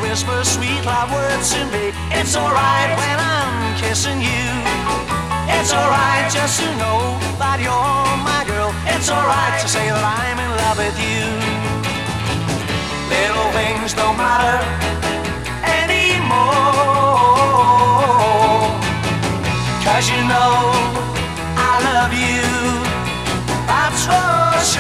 whisper sweet love words to me. It's alright when I'm kissing you. It's alright just to know that you're my girl. It's alright to say that I'm in love with you. Little things don't matter